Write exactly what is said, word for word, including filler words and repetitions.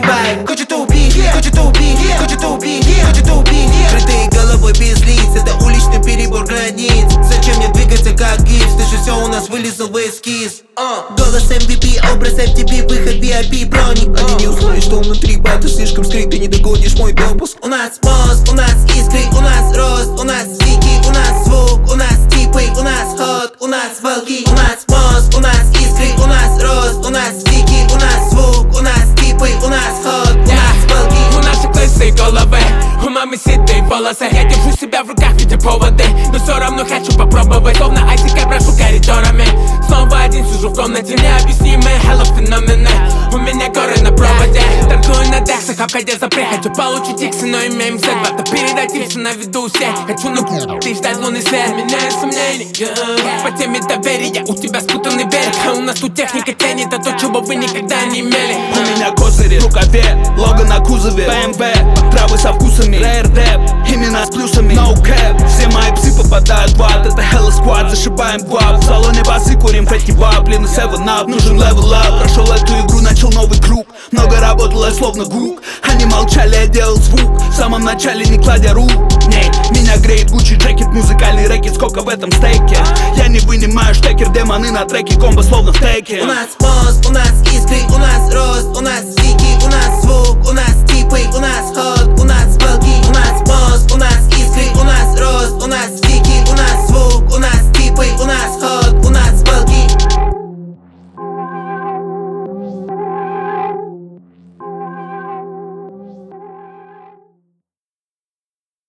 вайб. Хочет убить, хочет убить, хочет убить, хочет убить. Крытые головой без лиц, это уличный перебор границ. Зачем мне двигаться как гипс? Ты же все у нас вылезал в эскиз. Голос эм ви пи, образ эф ти пи, выход ви ай пи, броник. Они не узнают, что внутри бата слишком скрыт, ты не догонишь мой допуск. У нас мост, у нас искры, у нас рост, у нас стики, у нас звук, у нас типы, у нас ход, у нас волки. У нас мост, у нас искры, у нас рост, у нас стики, у нас звук, у нас типы, у нас ход, у нас волки. У наших лысые головы, у мамы седые волосы. Я держу себя в руках в виде поводы, но все равно хочу попробовать. Словно айтика прошу коридорами. Снова один сижу в комнате, необъяснимые hello феномены. У меня горы на проводе, торгую на дексах, обходя запрет. Хочу получить иксы, но имеем сет. Бата передать иксы на виду всех. Хочу на ты ждать лунный свет. Меняю сомнений по теме доверия. У тебя спутанный берег, а у нас тут техника тянет. Это то, чего вы никогда не имели. У меня козыри в рукаве, лого на кузове, бэ эм вэ, травы со вкусами, рейр деп, имена с плюсами, no cap. Все мои псы попадают в ад, это Hello Squad, зашибаем гвап. В салоне басы курим фетти вап, блин, севен ап, нужен левел ап. Прошел эту игру, начал новый круг, много работал, я словно гук. Они молчали, я делал звук, в самом начале не кладя рук. Не, меня греет Гуччи джекет, музыкальный рэкет, сколько в этом стейке. Я не вынимаю штекер, демоны на треке, комбо словно в теке. У нас мост, у нас искры, у нас рост, у нас